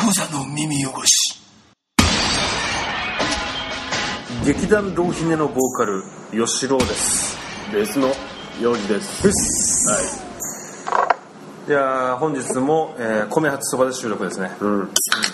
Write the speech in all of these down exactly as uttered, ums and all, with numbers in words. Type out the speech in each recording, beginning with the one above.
無座の耳汚し。 劇団ローヒネのボーカル吉郎です。 ベースのヨウジです。 はい。いや本日も、えー、米初そばで収録ですね。うん。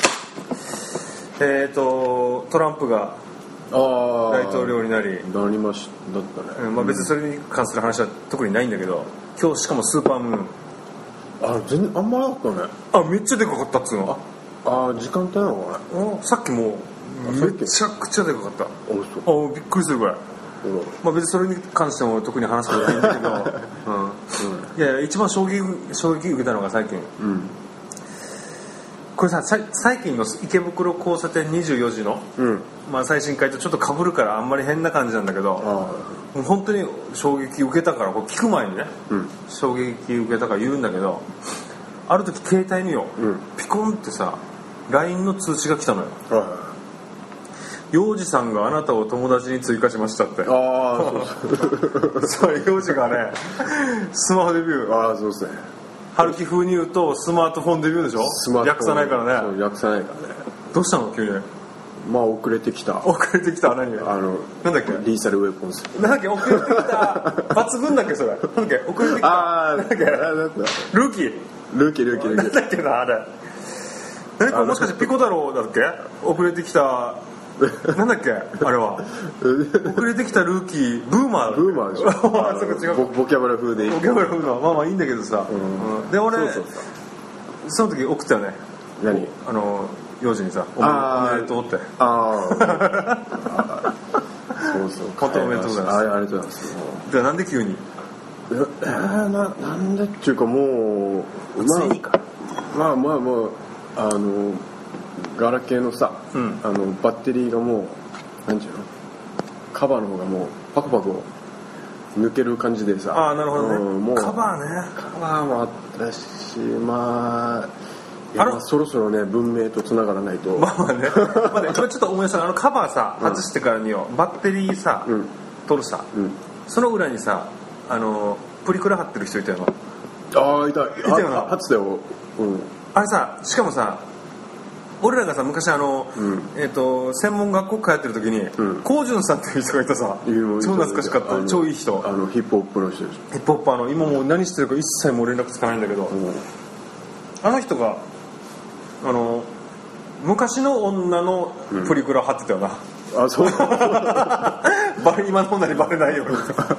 えっ、ー、とトランプが大統領になりなりましただったね。 うん、まあ別にそれに関する話は特にないんだけど、今日しかもスーパームーン。 あ全然あんまなかったね。 あめっちゃでかかったっつうの。 ああ時間帯なのかな。さっきもめちゃくちゃでかかった。ああびっくりするぐらい。まあ別にそれに関しても特に話すことないんだけど、うんうん、いやいや一番衝撃衝撃受けたのが最近、うん、これさ最近の池袋交差点にじゅうよじの、うんまあ、最新回とちょっと被るからあんまり変な感じなんだけど、もう本当に衝撃受けたからこれ聞く前にね、うん、衝撃受けたから言うんだけど、ある時携帯によ、うん、ピコンってさ ライン の通知が来たのよ。はい幼児さんがあなたを友達に追加しましたって。ああそうそう幼児がねスマホデビュー。 ああそうですね。 春樹風に言うとスマートフォンデビューでしょ。スマートフォン訳さないからね。 そう訳さないからね。 どうしたの急に。 まあ遅れてきた。 遅れてきた何あのなんだっけリーサルウェポンス。 なんだっけ遅れてきた抜群だっけそれ。なんだっけ遅れてきた。ああなんだっけルーキールーキールーキールーキー。 なんだっけなあれ。何これもしかしてピコ太郎だっけ遅れてきた。なんだっけあれは遅れてきたルーキーブーマーブーマーでしょそこ違う ボ, ボキャブラ風でいいボキャブラ風のまあまあいいんだけどさ、うんうん、で俺そうそうそうその時送ったよね。 何あの幼児にさおめでとうって。ああそうそう本当おめでとうございます。 ありがとうございます。 じゃあなんで急にえー、な, なんでっていうかもうまあいいかまあまあまああのガラケーのさ、うん、あのバッテリーがもう何ていうのカバーの方がもうパコパコ抜ける感じでさ。 ああなるほどね、うん、もうカバーねカバーもあったしまあいやまあそろそろね文明と繋がらないと。 まあまあねまあねちょっと思い出したあのカバーさ外してからによ、うん、バッテリーさ、うん、取るさ、うん、その裏にさあのプリクラ貼ってる人いたよな。 ああいたいたよな貼ってたよ、うん、 あれさしかもさ俺らがさ昔あの、うんえー、と専門学校通ってる時にコウジュンさんっていう人がいたさ、うん、超懐かしかった。超いい人。 あのヒップホップの人でしょ。 ヒップホッパーの今もう何してるか一切もう連絡つかないんだけど、うん、あの人があの昔の女のプリクラ貼ってたよな、 うん、あそうバレ今の女にバレないように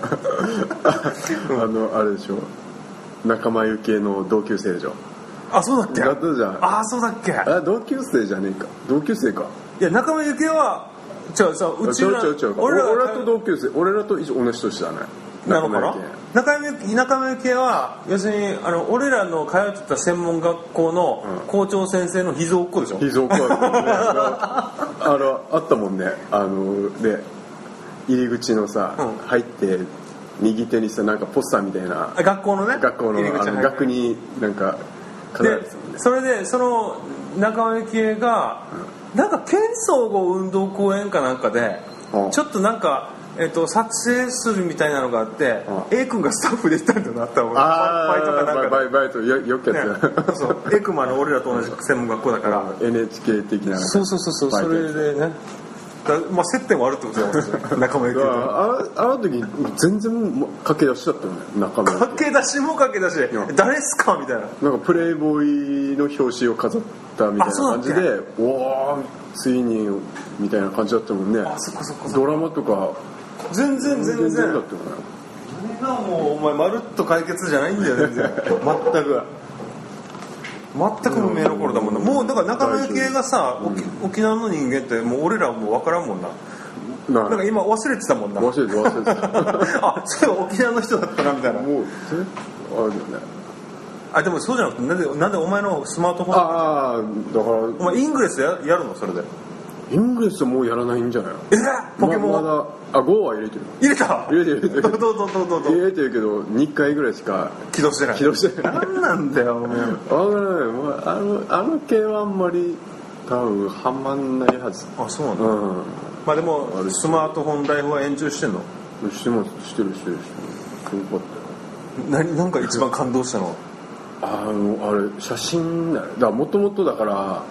あのあれでしょ仲間由紀恵の同級生でしょ。 あそうだっけ。 だったじゃん。 あそうだっけ。 あ同級生じゃねえか。同級生か。 いや仲間由紀恵は違うさうちら俺ら俺らと同級生俺らと一緒同じ年だね。 なのかな。仲間由紀恵は要するにあの俺らの通ってた専門学校の校長先生の秘蔵っ子でしょ。 秘蔵っ子だ、ね、あのあったもんね。あので入り口のさ、うん、入って右手にさなんかポスターみたいな学校のね学校のあの学になんかでそれでその仲間由紀恵が、うん、なんか県総合運動公園かなんかで、うん、ちょっとなんか、えー、と撮影するみたいなのがあって、うん、A 君がスタッフで行ったんだなったあバイトかなんかバイバイトよよくやってた、 ね、そうそうエクマの俺らと同じ専門学校だから、 うん、エヌエイチケー 的なそうそうそうそうそれでねまあ、接点はあるってことだよ仲間由紀恵と。 あの時全然駆け出しだったよね仲間由紀恵。 駆け出しも駆け出し誰っすかみたいな。 なんかプレイボーイの表紙を飾ったみたいな感じでおおついにみたいな感じだったもんね。 あそこそこそこドラマとか全然全然全然だったよね。 それがもうお前まるっと解決じゃないんだよ全然全く全く無名の頃だもんな。もうだから仲間由紀恵がさ、うん、沖縄の人間ってもう俺らはもう分からんもんな。なんか今忘れてたもんな。 忘れて忘れてたあそれは沖縄の人だったなみたいな。 もうあるよね。 あでもそうじゃなくてなんでなんでお前のスマートフォンああだからお前イングレス や, やるのそれで。 イングレスはもうやらないんじゃないの。 えポケモン、 ま、まだあ ゴー は入れてる。 入れた入れてる入れてるどうどうどうどうどう入れてるけどにかいぐらいしか起動してない。 起動してない。 なんなんだよお前。 あのあのあの系はあんまり多分はまんないはず。 あそうなんだ、うん、まあでもスマートフォンライフは延長してんの。 してますしてるしてるしてる。よかったよ。 何なんか一番感動したの。 あのあれ写真だからもともとだから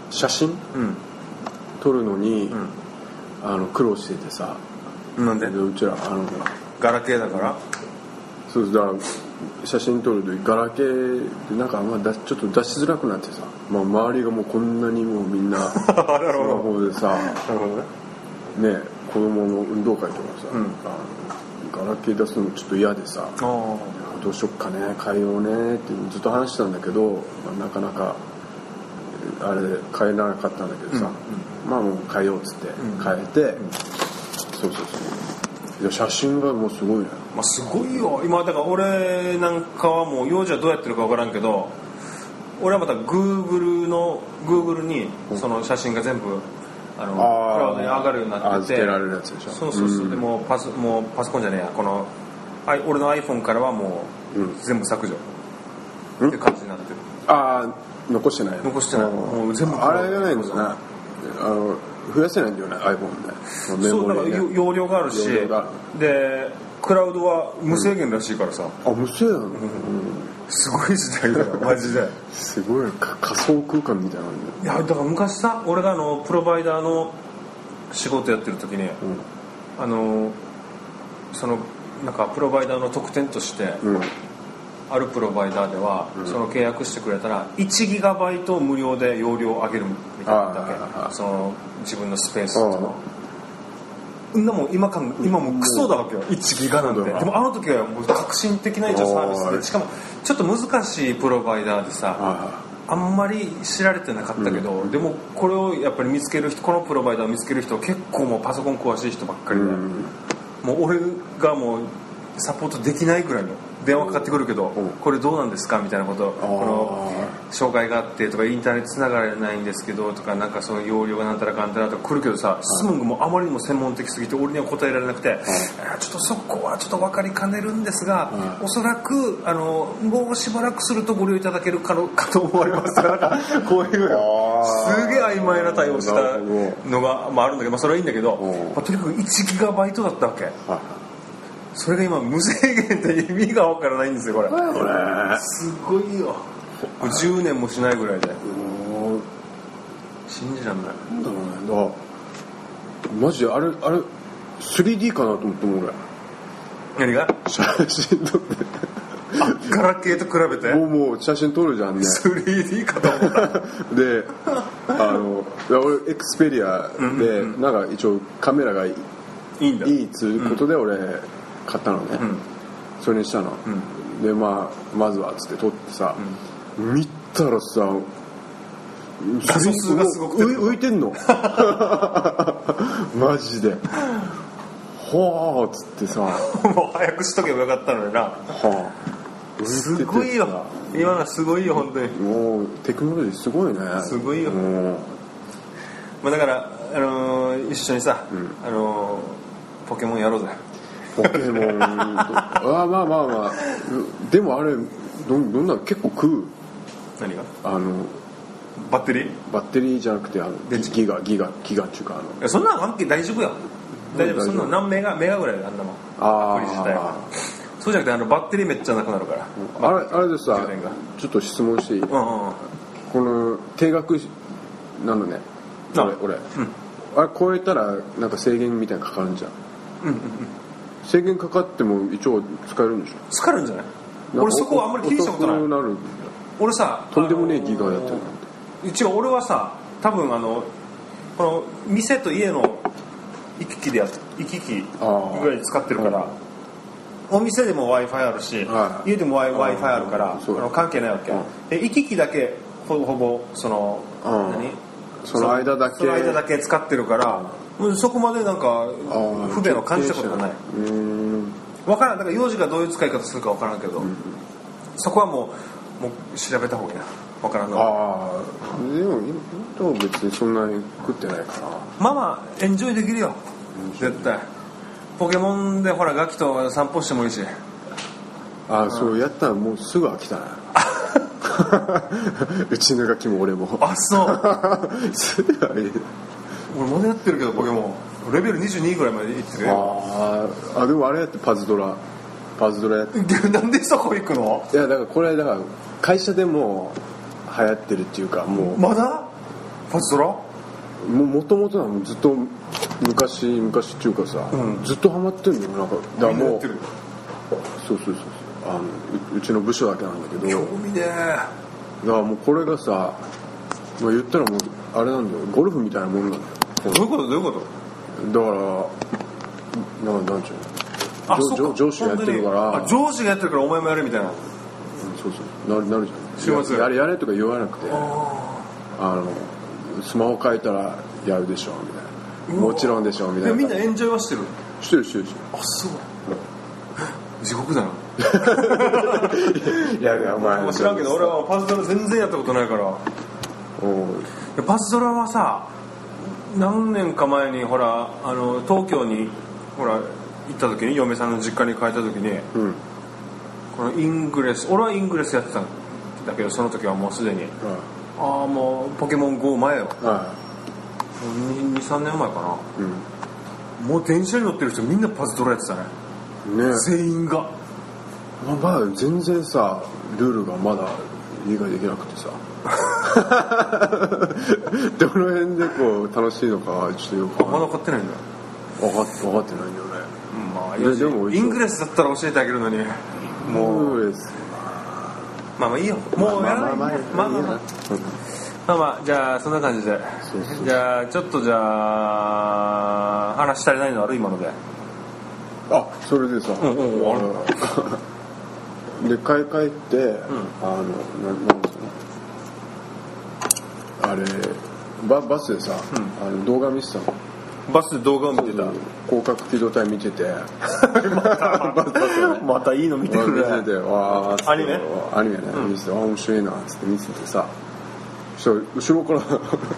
写真、うん、撮るのに、うん、あの苦労しててさ。 なんで？ うちらあのガラケーだから。 そうだから写真撮るとガラケーでなんかまあだちょっと出しづらくなってさ、まあ、周りがもうこんなにもうみんなスマホでさね子供の運動会とかさ、うん、あのガラケー出すのちょっと嫌でさどうしよっかね変えようねってずっと話してたんだけど、まあ、なかなかあれ変えなかったんだけどさ、うんうん、まあもう変えようっつって変えて、うんうん、そうそうそういや写真がもうすごいね、 まあ、すごいよ今だから俺なんかはもう幼児はどうやってるか分からんけど俺はまた Google の Google にその写真が全部あのクラウドに上がるようになってて預けられるやつでしょそうそうそう、うん、でもパスもうパソコンじゃねえやこの俺の iPhone からはもう全部削除、うん、っていう感じになってるああ残してない残してないもう全部あれがないんですねあの増やせないんだよね iPhone でそうだから容量があるしでクラウドは無制限らしいからさ、 うん、あ無制限、うん、 すごい時代だよマジですごい仮想空間みたいなんだよいやだから昔さ俺があのプロバイダーの仕事やってる時に、うん、あのそのなんかプロバイダーの特典として、うん、あるプロバイダーでは、うん、その契約してくれたらいちギガバイト無料で容量を上げるみたいなだけその自分のスペースとんなもん今か今もうクソだわけよいちギガなんてでもあの時はもう革新的な一応サービスでしかもちょっと難しいプロバイダーでさあんまり知られてなかったけど、うん、でもこれをやっぱり見つける人このプロバイダーを見つける人は結構もうパソコン詳しい人ばっかりで、うん、もう俺がもうサポートできないぐらいの電話かかってくるけど、うん、これどうなんですかみたいなことこの障害があってとかインターネットつながれないんですけどとかなんかその容量がなんたらかんたらとか来るけどさ質問がもうあまりにも専門的すぎて俺には答えられなくて、うん、ちょっとそこはちょっと分かりかねるんですが、うん、おそらくあのもうしばらくするとご利用いただけるかのかと思われますからなんかこういうすげえ曖昧な対応したのが、まあ、あるんだけど、まあ、それはいいんだけど、まあ、とにかくいちギガバイトだったわけ、はいそれが今無制限って意味がわからないんですよこれこれすごいよじゅうねんもしないぐらいで信じらんないなんだろうねだマジであれあれ スリーディー かなと思っても俺何が写真撮ってあガラケーと比べてもうもう写真撮るじゃんねスリーディー かと思ったであの俺エクスペリアで、うんうんうん、なんか一応カメラがいいいいんだいいっつうことで俺、うん買ったのね、うん、それにしたの、うん、でまあまずはつって撮ってさ、うん、見たらさ画素数がすごくて浮いてんのマジではあっつってさもう早くしとけばよかったのになはあすごいよ今のすごいよ本当にもうテクノロジーすごいねすごいよまあだからあのー、一緒にさ、うん、あのー、ポケモンやろうぜポケモンあまあまあまあでもあれ ど, どんな結構食う何があのバッテリーバッテリーじゃなくてあのギガギガギガっていうかあのいやそんな関係大丈夫よ大丈夫そんな何メガメガぐらいあんなもんあアプリ自体はそうじゃなくてあのバッテリーめっちゃなくなるから、 うん、あれあれでさちょっと質問していい、うんうんうん、この定額なのね俺俺、うん、あれ超えたらなんか制限みたいなのかかるんじゃんうんうんうん制限かかっても一応使えるんでしょ使えるんじゃない俺そこはあんまり気にしたことないなる俺さとんでもねえギガやってるなんて違う俺はさ多分あのこの店と家の行き来でや行き来ぐらい使ってるからお店でも Wi-Fi あるし、はい、家でも Wi-Fi あるからあの関係ないわけ、うん、で行き来だけほぼほぼその、うん、何その間だけその間だけ使ってるからそこまでなんか不便を感じたことない分からんだから幼児がどういう使い方するか分からんけど、うん、そこはもう、もう調べた方がいいな分からんのああでも今別にそんなに食ってないかなまあまあエンジョイできるよ絶対ポケモンでほらガキと散歩してもいいしああ、うん、そうやったらもうすぐ飽きたなうちのガキも俺もあそうすぐ飽きた俺まだやってるけどポケモンレベルにじゅうにぐらいまでいってるよああでもあれやってパズドラパズドラやってなんでそこ行くのいやだからこれだから会社でも流行ってるっていうかもうまだパズドラもともとはずっと昔昔っていうかさ、うん、ずっとハマってんのよ。なんかだからもうそうそうそうあの う, うちの部署だけなんだけど興味ね。だからもうこれがさ、まあ、言ったらもうあれなんだよ、ゴルフみたいなもんなんだよ。 どういうことどういうこと？ だからなんなんちゅうの、あ上上司がやってるから、 あ上司がやってるからお前もやるみたいな、うん、 そうそうなるなるじゃん。やれやれとか言わなくて、あのスマホ変えたらやるでしょみたいな、もちろんでしょみたいな。 みんなエンジョイはしてるしてるしてるしてる。 あそう、うん、地獄だな。 いやいやお前知らんけど俺はパズドラ全然やったことないから。おパズドラはさ何年か前にほらあの東京にほら行った時に嫁さんの実家に帰った時に、うん、このイングレス俺はイングレスやってたんだけどその時はもうすでに、うん、ああもうポケモン ゴー 前よ、うん、にさんねんまえかな、うん、もう電車に乗ってる人みんなパズドラやってたね、ね全員が。 まあ、まあ全然さルールがまだ理解できなくてさどの辺でこう楽しいのかちょっとよくまだ分かってないんだ。 分か, 分かってないんだよね、 うんまあ、ででもイングレスだったら教えてあげるのにもうまあまあいいよもうやらないまあまあまあまあまあまあまあじゃあそんな感じでそうそうじゃあちょっとじゃあ話足りないのある今ので。 あそれでさ、うんうん、あるで帰帰って、うん、あのななんですかねあれ バ, バスでさ、うん、あの動画見てたの。 バスで動画を見てた。 広角機動隊見ててまたまたいいの見てるね。 見ててわーアニメアニメね、うん、見ててあ面白いなっつって見ててさそしたら後ろから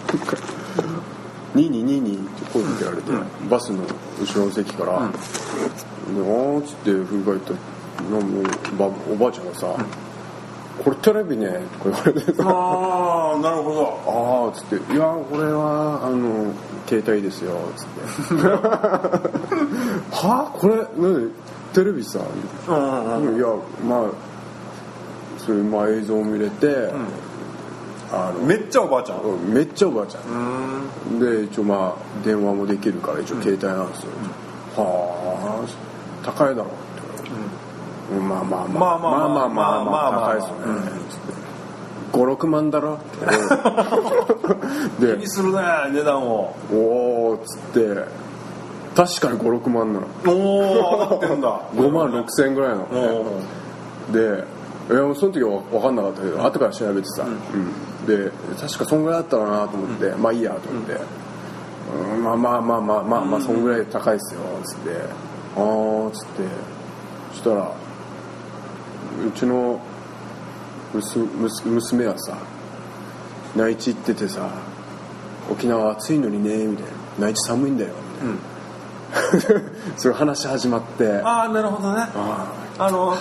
ニーニーニーニーって声かけられて、うん、バスの後ろの席から、うん、であーっつって振り返ったらおばあちゃんがさ、うんこれテレビねとか言われてさああなるほどああつっていやこれはあの携帯ですよつってはあこれ何テレビさうんうんいやまあそういうまあ映像を見れて、うん、 あのめっちゃおばあちゃんめっちゃおばあちゃんで一応まあ電話もできるから一応携帯なんですよ、うん、はあ高いだろうまあまあまあまあまあまあまあまあ高いですよねごろくまんだろで気にするね値段をおおっつって確かにごろくまんなのおお上がってるんだごまんろくせんぐらいのでいやその時は分かんなかったけど後から調べてさで確かそんぐらいだったかなと思ってまあいいやと思ってまあまあまあまあまあまあそんぐらい高いっすよつってああっつってそしたらうちの 娘, 娘はさ内地行っててさ沖縄暑いのにねみたいな内地寒いんだよみたいな、うん、そういう話始まってああなるほどねああの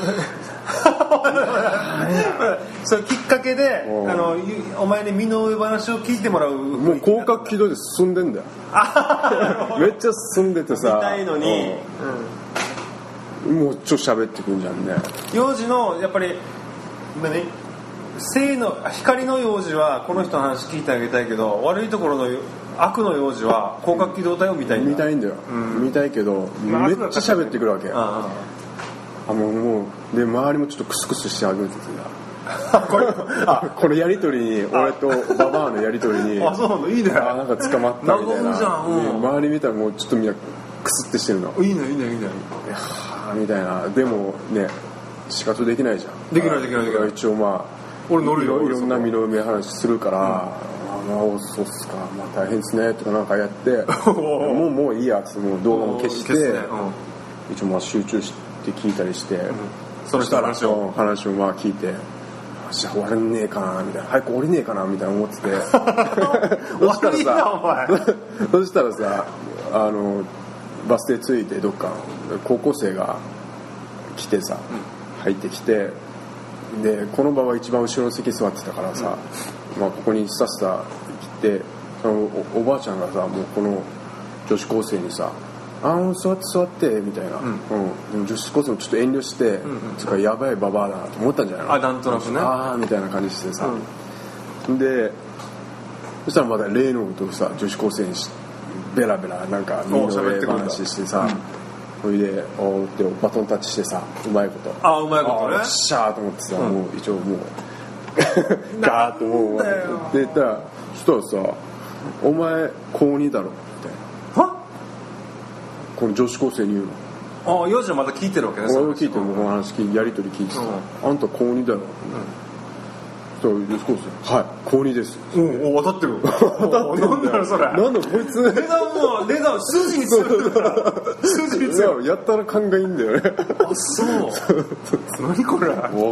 それきっかけであのお前に身の上話を聞いてもらうもう広角機動で進んでんだよめっちゃ進んでてさ見たいのにもうちょっと喋ってくんじゃんね幼児のやっぱり何性の光の幼児はこの人の話聞いてあげたいけど悪いところの悪の幼児は広角機動隊を見たいんだ見たいんだよ、うん、見たいけど、まあ、めっちゃ喋ってくるわけああもうもうで周りもちょっとクスクスしてあげるんですよこれあこれやりとりに俺とババアのやりとりにあそうなのいいねあなんか捕まったみたいなじゃん、うん、 周り見たらもうちょっとみんなクスってしてるのいいねいいねいいねいやみたいなでもね仕方できないじゃんできないできないできない一応まあ俺乗るよいろんな身の上話するから、うん、あまあそうっすかまあ大変ですねとかなんかやってもうもういいやつもう動画も消して、ねうん、一応まあ集中して聞いたりして、うん、 その人の話を話をまあ聞いてじゃあ終われねえかなみたいな早く降りねえかなみたいな思っててそしたらさそしたらさあのバス停着いてどっか高校生が来てさ、うん、入ってきてでこの場は一番後ろの席座ってたからさ、うんまあ、ここにスタスタ来てその お, おばあちゃんがさもうこの女子高生にさあー座って座ってみたいな、うんうん、でも女子高生もちょっと遠慮して、うんうん、つかやばいババアだなと思ったんじゃないのあなんとなくねあーみたいな感じしてさ、うん、でそしたらまだ例のことをさ女子高生にベラベラなんか身の上話してさ、それでおーってバトンタッチしてさうまいことあうまいことねよっしゃーと思ってさ、うん、もう一応もうガーッともうって言ったらそしたらさお前高にだろってはこの女子高生に言うの。 ああ、ヨウジはまだ聞いてるわけね。 俺も聞いてる、この話聞いてやりとり聞いてさ、うん、あんた高にだろ、うん、そう女子高生はい高にですおお当たってる当たってるなんだろそれなんだこいつ値段も値段数字にするから数字にするやったら勘がいいんだよねあそう何これわかんない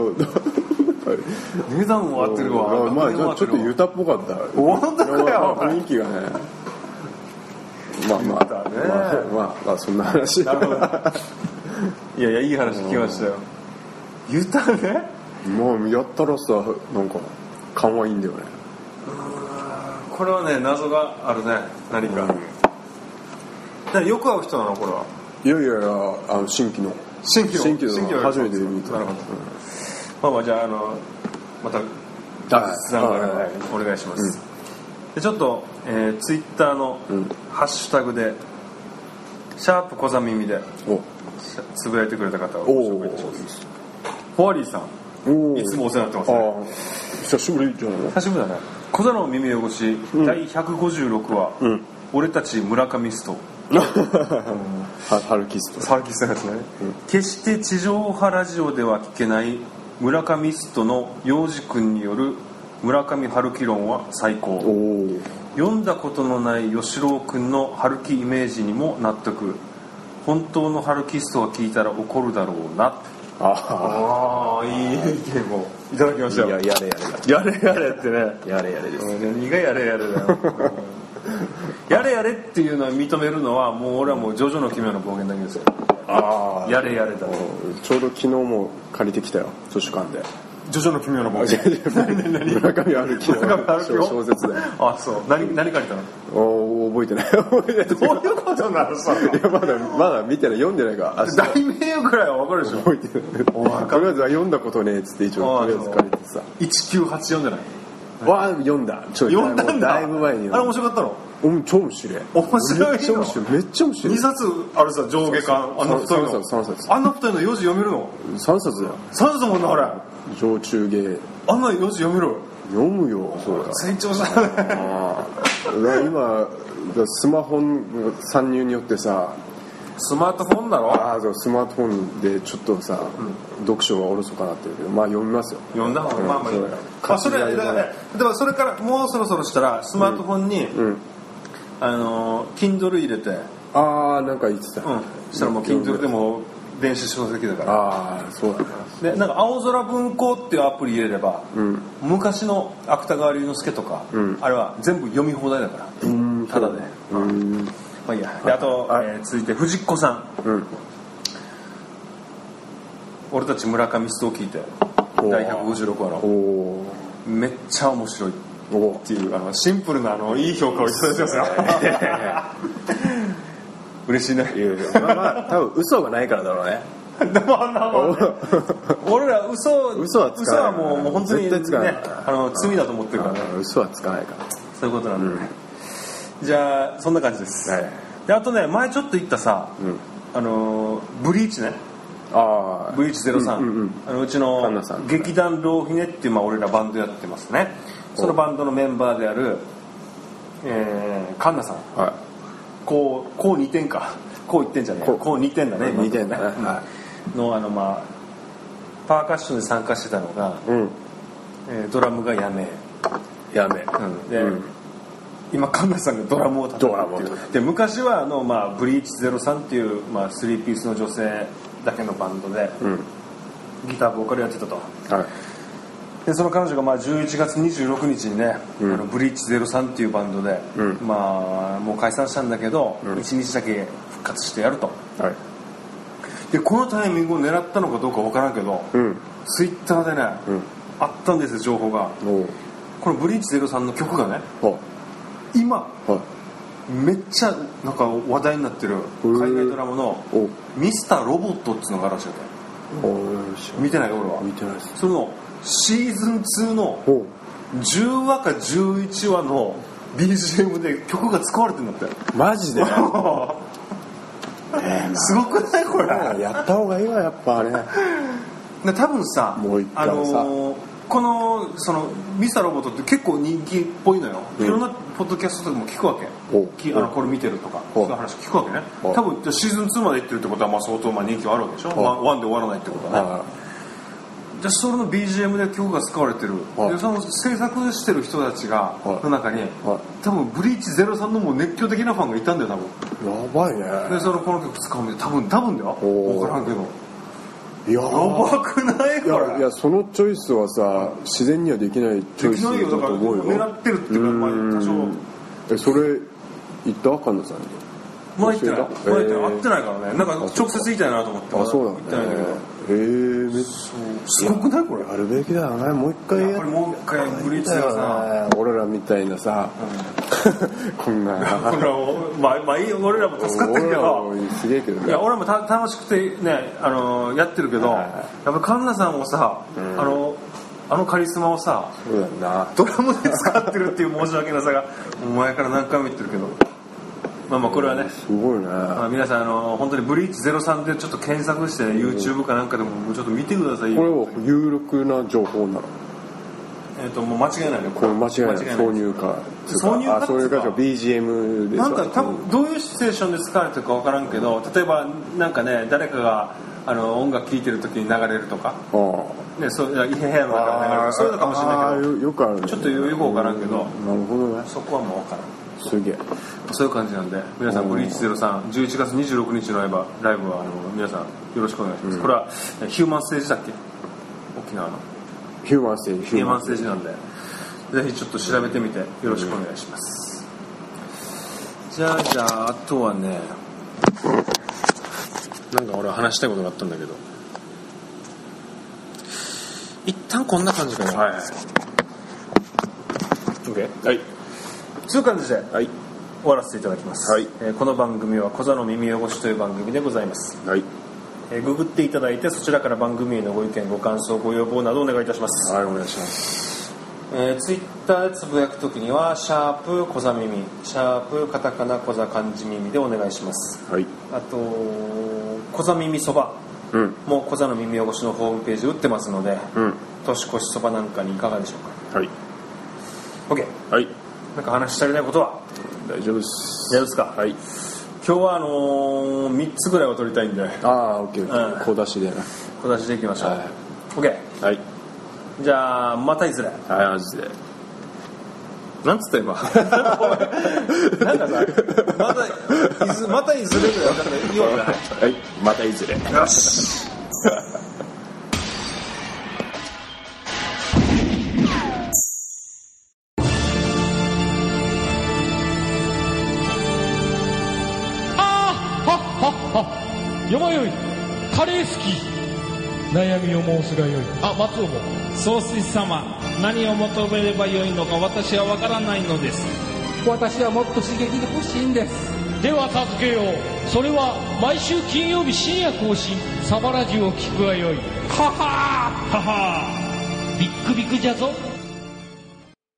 値段も合ってるわまあちょっとユタっぽかった本当かよ雰囲気がねまあまあ、ね、まあ、まあ、まあそんな話なるほどいやいやいい話聞きましたよユタねもうやったらさなんか勘はいいんだよねうんこれはね謎があるね何か、うん、だからよく会う人なのこれはいやいやいやあの新規の新規の新規の初めて見たなるほど、うん、まあまあじゃああのまた雑談お願いします、うんでちょっと、えー、ツイッターのハッシュタグでシャープ小座耳でつぶやいてくれた方をご紹介いたしますフォアリーさんいつもお世話になってますね久しぶりじゃない久しぶりだね小座の耳汚し、うん、だいひゃくごじゅうろくわ、うん、俺たち村上ストハルキストハルキストですね、うん、決して地上波ラジオでは聞けない村上ストの陽次君による村上春樹論は最高読んだことのない吉郎君の春樹イメージにも納得本当の春樹ストが聞いたら怒るだろうなああいい意見をいただきましたよいややれやれやれやれってねやれやれです何がやれやれだよやれやれっていうのは認めるのはもう俺はもうジョジョの奇妙な暴言だけですよああやれやれだちょうど昨日も借りてきたよ図書館でジョジョの奇妙な暴言村上春樹の小説であそう何何借りたのお覚えてない覚えてないどういうことなのさいやまだまだ見てない読んでないから題名ぐらいは分かるでしょ覚えてないとりあえずは読んだことねえっつって一応とりあえず借りてさいちきゅうはち読んでないわあ読んだちょ読んだんだだいぶ前にあれ面白かったのうん超面白い面白いめっちゃ面白いめっちゃ面白いにさつあるさ上下巻あんな太いのさんさつあんな太いのよじ読めるのさんさつだよさんさつもんなあれ上中下あんなよじ読める読むよそうだ成長したねあ今スマホの参入によってさスマートフォンだろああそうスマートフォンでちょっとさ、うん、読書がおろそかなってるけどまあ読みますよ読んだ方がまあまあいいからそれだから例えばそれからもうそろそろしたらスマートフォンに、うんうん、あの Kindle 入れてああなんか言ってたうんそしたらもう Kindle でも電子書籍だからああそうだねでなんか青空文庫っていうアプリ入れれば、うん、昔の芥川龍之介とか、うん、あれは全部読み放題だからうんただで、うんまあいいやであと、えー、続いて藤子さん、うん、俺たち村上ストを聞いてだいひゃくごじゅうろくわのめっちゃ面白いっていうあのシンプルなあのいい評価をいただいてますよ嬉しいねまあまあ多分嘘がないからだろうねでもあんな俺ら嘘嘘はつかない嘘はもうもう本当にねあの罪だと思ってるからね嘘はつかないからそういうことなんで、ねうん、じゃあそんな感じです、はい、であとね前ちょっと言ったさ、うん、あのブリーチねあブリーチゼロさん、うんうんうん、あのうちの劇団ローヒネっていう、まあ、俺らバンドやってますねそのバンドのメンバーである、えー、カンナさん、はい、こうこうにてんかこういってんじゃねえこうにてんだねにてんだね、 うんはい、のあのまあパーカッションで参加してたのが、うんえー、ドラムがやめやめ、 うん、で、うん、今カンナさんがドラムを叩くっていうで昔はあの、まあ、ブリーチゼロさんっていう、まあ、スリーピースの女性だけのバンドで、うん、ギターボーカルやってたと、はい、でその彼女がまあじゅういちがつにじゅうろくにちにね、うん、あのブリーチゼロさんっていうバンドで、うん、まあもう解散したんだけど、うん、いちにちだけ復活してやると、はい、でこのタイミングを狙ったのかどうか分からんけど、うん、ツイッターでね、うん、あったんですよ情報がこのブリーチゼロさんの曲がね今めっちゃなんか話題になってる海外ドラマのミスターロボットっていうのがあるらしいわけ見てないよ俺は見てないですそのシーズンツーのじゅうわかじゅういちわの ビージーエム で曲が使われてるんだって。 マジでえー、すごくないこれ。 やった方がいいわやっぱあれ。 多分さ、 もう一回さ、 あのー、このそのミスターロボットって結構人気っぽいのよ、うん、いろんなポッドキャストとかも聞くわけ、きあのこれ見てるとかそういう話聞くわけね。多分シーズンツーまでいってるってことはまあ相当まあ人気はあるわけでしょ。ワンで終わらないってことはね。じゃあそれの ビージーエム で曲が使われてる。でその制作してる人たちがの中に多分ブリーチゼロさんのもう熱狂的なファンがいたんだよ多分。 やばいね。 でそのこの曲使うんで多分多分だよ分からんけど。 いややばくないこれ。 いやそのチョイスはさ自然にはできないチョイスだと思うよ。 狙ってるっていうかまあ多少。 えそれ言った神田さんに。 まだ言ってない。まだ言ってない。会ってないからね。なんか直接言いたいなと思って。 あそうなんだね。へえめっちゃすごくないこれ。 あるべきだよね。もう一回やっぱりもう一回ブリーチだよさ。 俺らみたいなさ、こんな。 これはまあまあいい俺らも助かってるけど。 すげえけどね。 いや俺もた楽しくてねあのやってるけど、やっぱり神田さんもさあの。あのカリスマをさそうだなドラムで使ってるっていう申し訳なさが前から何回も言ってるけどまあまあこれはねすごいね、 まあ、皆さんあの本当にブリーチゼロさんでちょっと検索して、ね、YouTube かなんかでもちょっと見てくださいよ。 これは有力な情報なの。 えっともう間違いないねこれ間違いない挿入歌挿入歌あそういう歌 ビージーエム でなんか多分どういうシチュエーションで使われてるか分からんけど例えばなんかね誰かがあの音楽聴いてる時に流れるとかね、そう部屋の中で流れるそういうのかもしれないけどよ, よくある、ね、 ちょっとよく分からんけど、 なるほどねそこはもう分からんすげえそういう感じなんで皆さんブリーチゼロさんじゅういちがつにじゅうろくにちのライブはライブはあの皆さんよろしくお願いします、うん、これはヒューマンステージだっけ沖縄のヒューマンステージヒューマンステージなんでぜひちょっと調べてみてよろしくお願いします、うん、じゃあじゃああとはねなんか俺は話したいことがあったんだけど一旦こんな感じかな。はいはい。OK。はい。そういう感じで、はい、終わらせていただきます。はい。えー、この番組は小座の耳汚しという番組でございます。はい。えー、ググっていただいてそちらから番組へのご意見ご感想ご要望などお願いいたします。 はいお願いします。 えー、ツイッターでつぶやくときにはシャープ小座耳シャープカタカナ小座漢字耳でお願いします。はい。あと小座耳そば。うん、もう小座の耳汚しのホームページ売ってますので、うん、年越しそばなんかにいかがでしょうか。はい OK、はい、なんか話し足りないことは大丈夫です。 大丈夫ですか。はい、今日はあのー、みっつぐらいは取りたいんでああ OK、うん、小出しで小出しでいきましょう、はい、OK、はい、じゃあまたいずれはいマジでなんつった今なんかさまたいずまたいずれぐらい分かんない言おうかはいまたいずれよしあーはっはっはよまよいカレー好き悩みを申すがよい。あ、松尾も総帥様何を求めればよいのか私は分からないのです。 私はもっと刺激が欲しいんです。 では助けよう。それは毎週金曜日深夜更新サバラジュを聞くがよい。ははーははービックビックじゃぞ。